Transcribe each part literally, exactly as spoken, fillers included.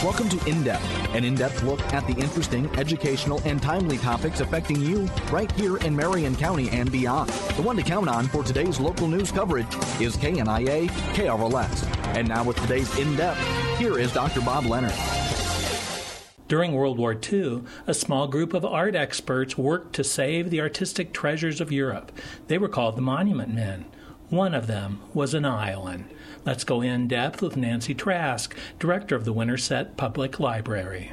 Welcome to In Depth, an in-depth look at the interesting, educational, and timely topics affecting you right here in Marion County and beyond. The one to count on for today's local news coverage is K N I A K R L S. And now with today's In Depth, here is Doctor Bob Leonard. During World War Two, a small group of art experts worked to save the artistic treasures of Europe. They were called the Monument Men. One of them was an Iowan. Let's go in depth with Nancy Trask, director of the Winterset Public Library.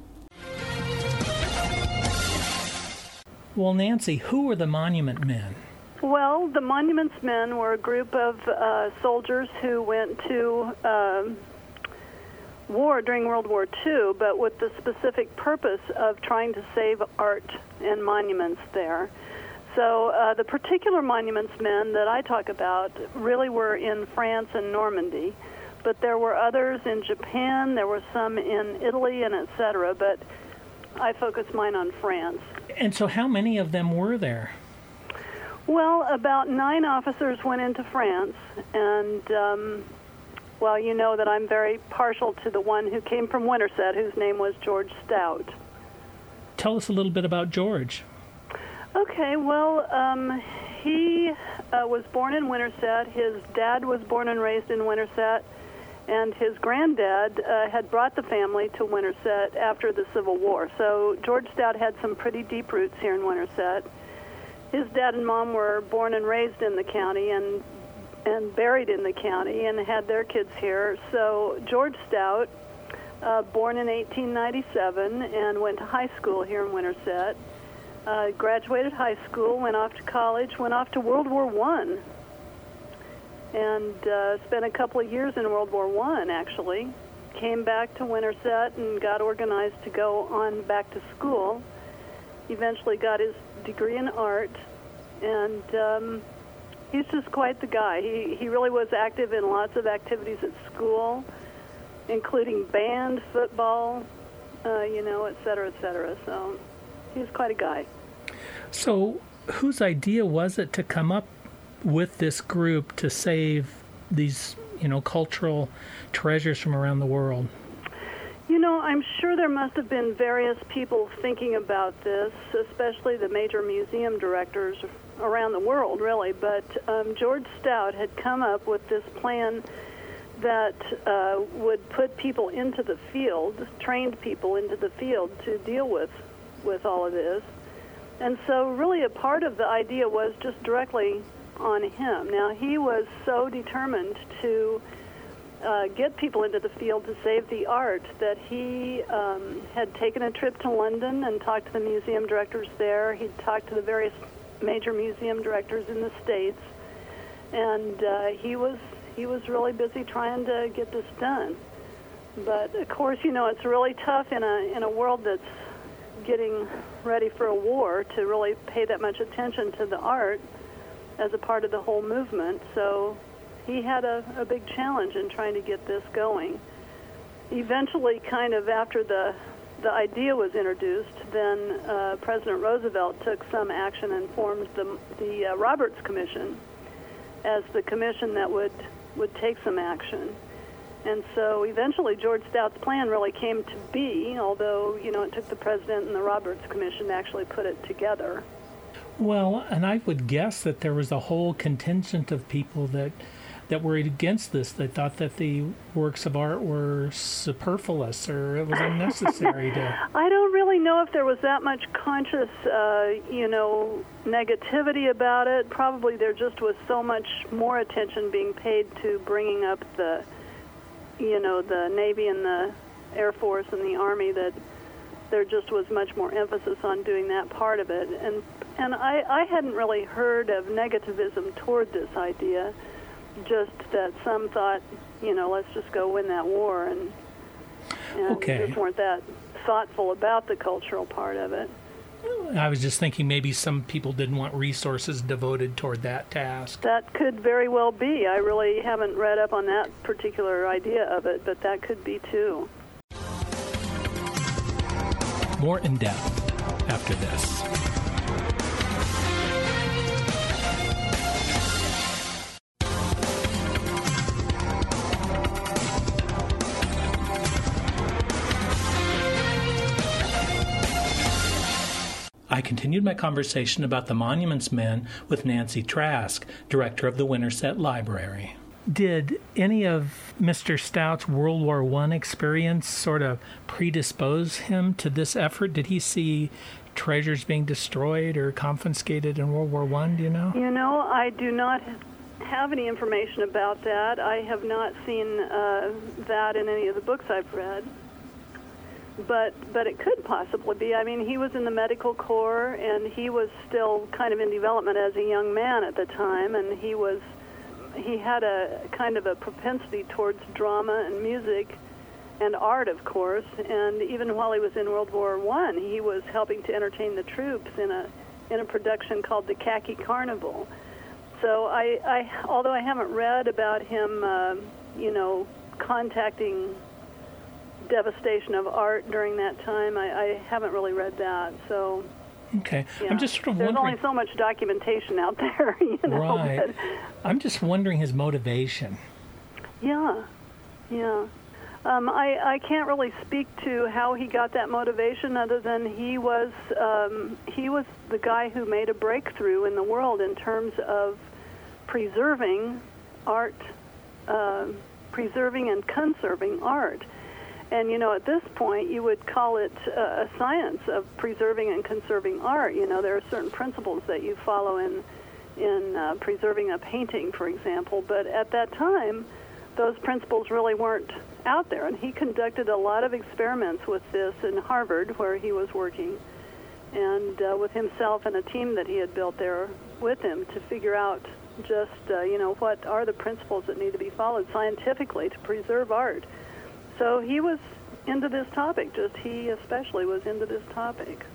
Well, Nancy, who were the Monument Men? Well, the Monuments Men were a group of uh, soldiers who went to uh, war during World War Two, but with the specific purpose of trying to save art and monuments there. So uh, the particular Monuments Men that I talk about really were in France and Normandy, but there were others in Japan, there were some in Italy, and et cetera, but I focus mine on France. And so how many of them were there? Well, about nine officers went into France, and, um, well, you know that I'm very partial to the one who came from Winterset, whose name was George Stout. Tell us a little bit about George. Okay, well, um, he uh, was born in Winterset. His dad was born and raised in Winterset, and his granddad uh, had brought the family to Winterset after the Civil War. So George Stout had some pretty deep roots here in Winterset. His dad and mom were born and raised in the county and and buried in the county and had their kids here. So George Stout, uh, born in eighteen ninety-seven and went to high school here in Winterset. Uh, graduated high school, went off to college, went off to World War One, and uh, spent a couple of years in World War One, actually. Came back to Winterset and got organized to go on back to school. Eventually got his degree in art, and um, he's just quite the guy. He, he really was active in lots of activities at school, including band, football, uh, you know, et cetera, et cetera. So he's quite a guy. So whose idea was it to come up with this group to save these, you know, cultural treasures from around the world? You know, I'm sure there must have been various people thinking about this, especially the major museum directors around the world, really. But um, George Stout had come up with this plan that uh, would put people into the field, trained people into the field to deal with with all of this. And so really a part of the idea was just directly on him. Now, he was so determined to uh, get people into the field to save the art that he um, had taken a trip to London and talked to the museum directors there. He'd talked to the various major museum directors in the States. And uh, he was he was really busy trying to get this done. But, of course, you know, it's really tough in a in a world that's getting ready for a war to really pay that much attention to the art as a part of the whole movement. So he had a, a big challenge in trying to get this going. Eventually, kind of after the the idea was introduced, then uh, President Roosevelt took some action and formed the the uh, Roberts Commission as the commission that would would take some action. And so eventually George Stout's plan really came to be, although, you know, it took the president and the Roberts Commission to actually put it together. Well, and I would guess that there was a whole contingent of people that that were against this. They thought that the works of art were superfluous or it was unnecessary to... I don't really know if there was that much conscious, uh, you know, negativity about it. Probably there just was so much more attention being paid to bringing up the, you know, the Navy and the Air Force and the Army that there just was much more emphasis on doing that part of it. And and I, I hadn't really heard of negativism toward this idea, just that some thought, you know, let's just go win that war, and, and okay. just weren't that thoughtful about the cultural part of it. I was just thinking maybe some people didn't want resources devoted toward that task. That could very well be. I really haven't read up on that particular idea of it, but that could be too. More in depth after this. I continued my conversation about the Monuments Men with Nancy Trask, director of the Winterset Library. Did any of Mister Stout's World War One experience sort of predispose him to this effort? Did he see treasures being destroyed or confiscated in World War One? Do you know? You know, I do not have any information about that. I have not seen uh, that in any of the books I've read. But but it could possibly be. I mean, he was in the medical corps, and he was still kind of in development as a young man at the time, and he was he had a kind of a propensity towards drama and music and art, of course. And even while he was in World War One, he was helping to entertain the troops in a in a production called the Khaki Carnival. So I, I although I haven't read about him, uh, you know, contacting devastation of art during that time, I, I haven't really read that. So okay, yeah. I'm just sort of There's wondering. only so much documentation out there, you know. Right. But, I'm just wondering his motivation. yeah, yeah. Um, I I can't really speak to how he got that motivation, other than he was um, he was the guy who made a breakthrough in the world in terms of preserving art, uh, preserving and conserving art. And, you know, at this point, you would call it uh, a science of preserving and conserving art. You know, there are certain principles that you follow in in uh, preserving a painting, for example. But at that time, those principles really weren't out there. And he conducted a lot of experiments with this in Harvard, where he was working, and uh, with himself and a team that he had built there with him to figure out just, uh, you know, what are the principles that need to be followed scientifically to preserve art. So he was into this topic, just he especially was into this topic.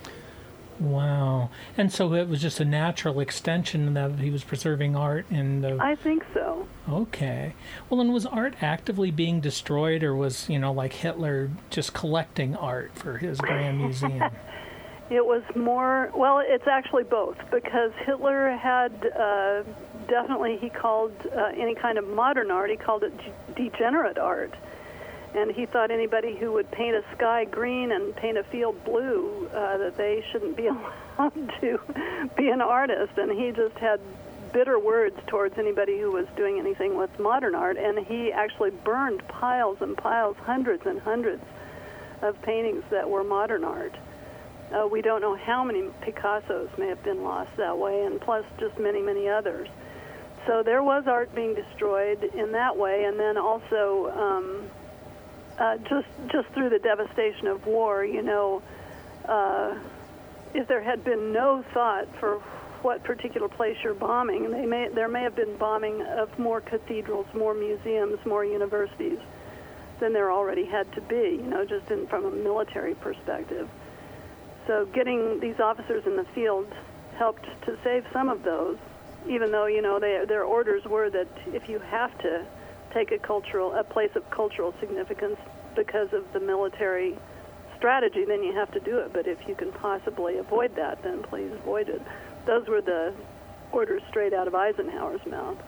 Wow. And so it was just a natural extension that he was preserving art in the... I think so. Okay. Well, and was art actively being destroyed, or was, you know, like Hitler just collecting art for his grand museum? It was more, well, it's actually both, because Hitler had uh, definitely, he called uh, any kind of modern art, he called it g- degenerate art. And he thought anybody who would paint a sky green and paint a field blue, uh, that they shouldn't be allowed to be an artist. And he just had bitter words towards anybody who was doing anything with modern art. And he actually burned piles and piles, hundreds and hundreds of paintings that were modern art. Uh, we don't know how many Picassos may have been lost that way, and plus just many, many others. So there was art being destroyed in that way, and then also... Um, Uh, just just through the devastation of war, you know, uh, if there had been no thought for what particular place you're bombing, they may there may have been bombing of more cathedrals, more museums, more universities than there already had to be, you know, just in, from a military perspective. So getting these officers in the field helped to save some of those, even though, you know, they, their orders were that if you have to take a cultural, a place of cultural significance because of the military strategy, then you have to do it. But if you can possibly avoid that, then please avoid it. Those were the orders straight out of Eisenhower's mouth.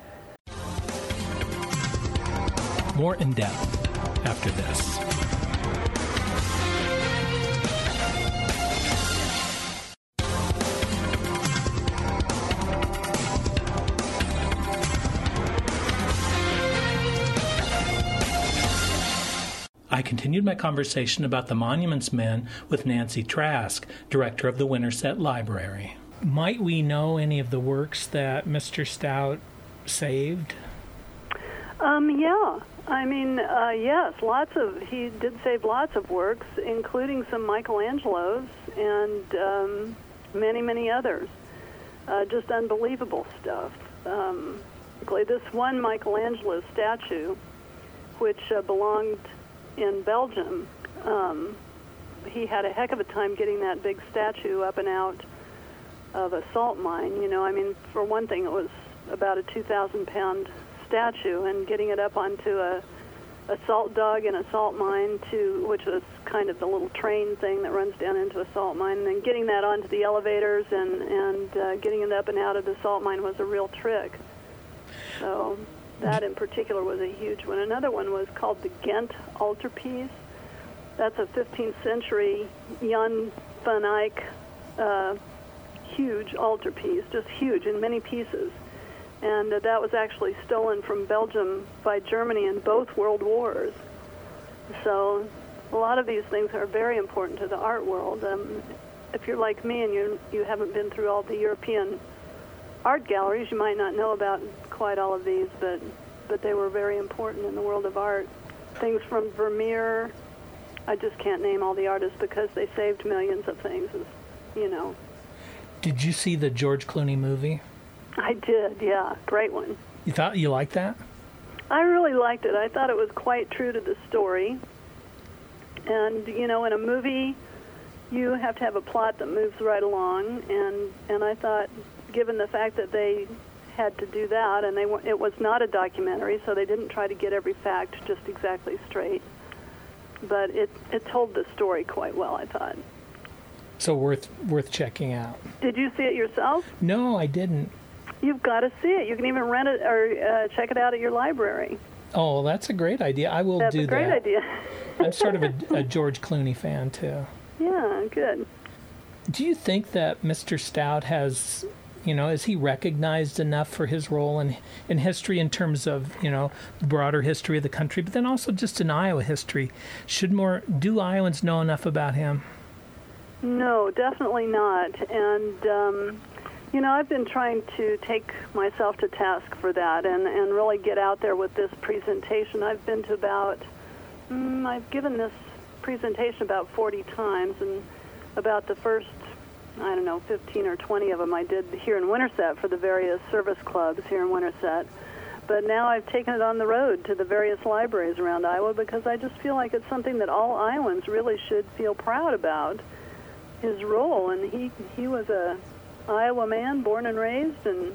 More in depth after this. I continued my conversation about the Monuments Men with Nancy Trask, director of the Winterset Library. Might we know any of the works that Mister Stout saved? Um, yeah. I mean, uh, yes, lots of, he did save lots of works, including some Michelangelos and um, many, many others. Uh, just unbelievable stuff. Um, this one Michelangelo statue, which uh, belonged in Belgium, um, he had a heck of a time getting that big statue up and out of a salt mine. You know, I mean, for one thing, it was about a two thousand pound statue, and getting it up onto a, a salt dog in a salt mine, to which was kind of the little train thing that runs down into a salt mine, and then getting that onto the elevators and, and uh, getting it up and out of the salt mine was a real trick. So that in particular was a huge one. Another one was called the Ghent altarpiece. That's a fifteenth century Jan van Eyck uh, huge altarpiece, just huge in many pieces. And uh, that was actually stolen from Belgium by Germany in both world wars. So a lot of these things are very important to the art world. Um, if you're like me and you you haven't been through all the European art galleries, you might not know about quite all of these, but but they were very important in the world of art. Things from Vermeer, I just can't name all the artists because they saved millions of things, you know. Did you see the George Clooney movie? I did, yeah. Great one. You thought you liked that? I really liked it. I thought it was quite true to the story. And, you know, in a movie, you have to have a plot that moves right along. And, and I thought, given the fact that they had to do that, and they were, it was not a documentary, so they didn't try to get every fact just exactly straight. But it, it told the story quite well, I thought. So worth worth checking out. Did you see it yourself? No, I didn't. You've got to see it. You can even rent it or uh, check it out at your library. Oh, that's a great idea. I will that's do that. That's a great idea. I'm sort of a, a George Clooney fan, too. Yeah, good. Do you think that Mister Stout has, you know, is he recognized enough for his role in, in history in terms of, you know, the broader history of the country, but then also just in Iowa history? Should more, do Iowans know enough about him? No, definitely not. And, um, you know, I've been trying to take myself to task for that and, and really get out there with this presentation. I've been to about, mm, I've given this presentation about forty times, and about the first, I don't know, fifteen or twenty of them I did here in Winterset for the various service clubs here in Winterset. But now I've taken it on the road to the various libraries around Iowa because I just feel like it's something that all Iowans really should feel proud about, his role. And he he was a Iowa man, born and raised, and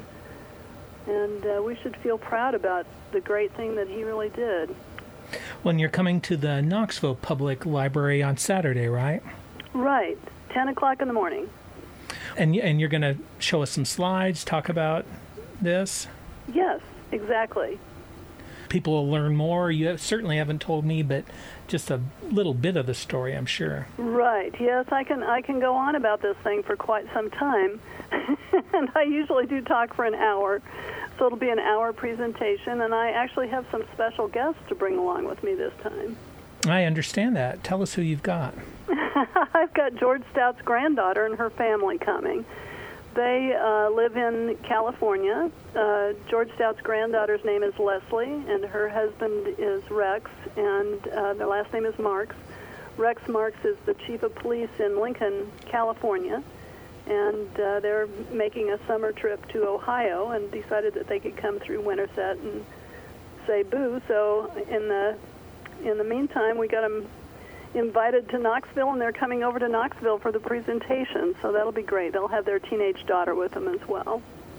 and uh, we should feel proud about the great thing that he really did. When you're coming to the Knoxville Public Library on Saturday, right? Right, ten o'clock in the morning. And and you're going to show us some slides, talk about this? Yes, exactly. People will learn more. You have, certainly haven't told me, but just a little bit of the story, I'm sure. Right. Yes, I can. I can go on about this thing for quite some time, and I usually do talk for an hour, so it'll be an hour presentation. And I actually have some special guests to bring along with me this time. I understand that. Tell us who you've got. I've got George Stout's granddaughter and her family coming. They uh, live in California. Uh, George Stout's granddaughter's name is Leslie, and her husband is Rex, and uh, their last name is Marks. Rex Marks is the chief of police in Lincoln, California, and uh, they're making a summer trip to Ohio and decided that they could come through Winterset and say boo. So in the in the meantime, we got them invited to Knoxville, and they're coming over to Knoxville for the presentation, so that'll be great. They'll have their teenage daughter with them as well.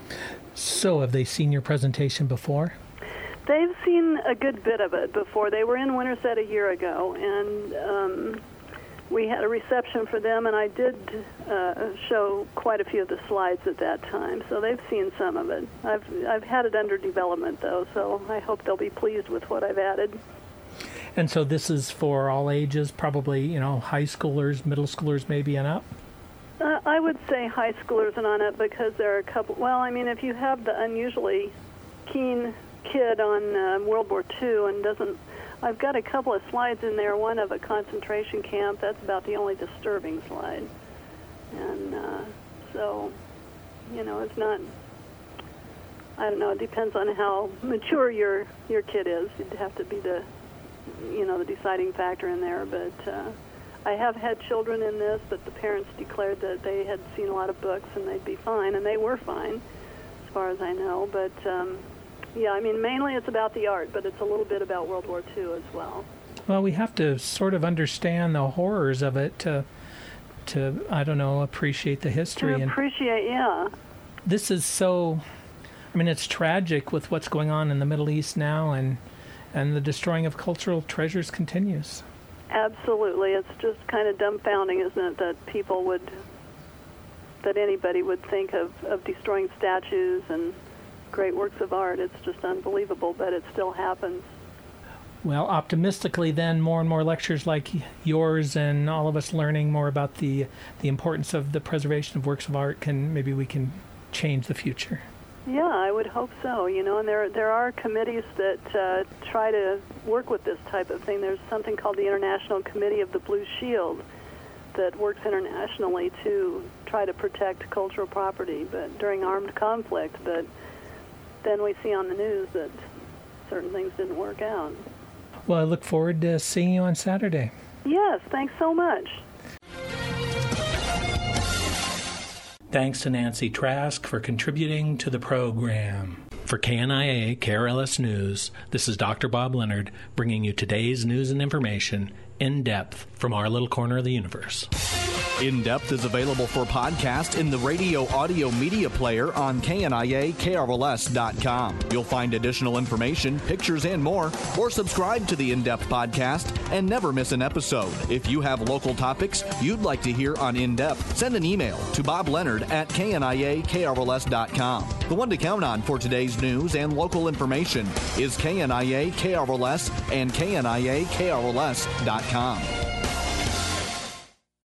So have they seen your presentation before? They've seen a good bit of it before. They were in Winterset a year ago, and um, we had a reception for them, and I did uh, show quite a few of the slides at that time, so they've seen some of it. I've, I've had it under development, though, so I hope they'll be pleased with what I've added. And so this is for all ages, probably, you know, high schoolers, middle schoolers maybe, and up? Uh, I would say high schoolers and on up, because there are a couple, well, I mean, if you have the unusually keen kid on uh, World War Two and doesn't, I've got a couple of slides in there, one of a concentration camp. That's about the only disturbing slide. And uh, so, you know, it's not, I don't know, it depends on how mature your, your kid is. You'd have to be the, you know, the deciding factor in there. But uh, I have had children in this, but the parents declared that they had seen a lot of books and they'd be fine, and they were fine, as far as I know. But, um, yeah, I mean, mainly it's about the art, but it's a little bit about World War Two as well. Well, we have to sort of understand the horrors of it to, to I don't know, appreciate the history. To appreciate, and yeah. This is so, I mean, it's tragic with what's going on in the Middle East now, and and the destroying of cultural treasures continues. Absolutely. It's just kind of dumbfounding, isn't it, that people would, that anybody would think of, of destroying statues and great works of art. It's just unbelievable, but it still happens. Well, optimistically then, more and more lectures like yours and all of us learning more about the the importance of the preservation of works of art, can maybe we can change the future. Yeah, I would hope so. You know, and there there are committees that uh, try to work with this type of thing. There's something called the International Committee of the Blue Shield that works internationally to try to protect cultural property, but during armed conflict. But then we see on the news that certain things didn't work out. Well, I look forward to seeing you on Saturday. Yes, thanks so much. Thanks to Nancy Trask for contributing to the program. For K N I A K R L S News, this is Doctor Bob Leonard bringing you today's news and information in depth from our little corner of the universe. In Depth is available for podcast in the radio audio media player on K N I A K R L S dot com. You'll find additional information, pictures, and more, or subscribe to the In Depth podcast and never miss an episode. If you have local topics you'd like to hear on In Depth, send an email to Bob Leonard at K N I A K R L S dot com. The one to count on for today's news and local information is K N I A K R L S and K N I A K R L S dot com.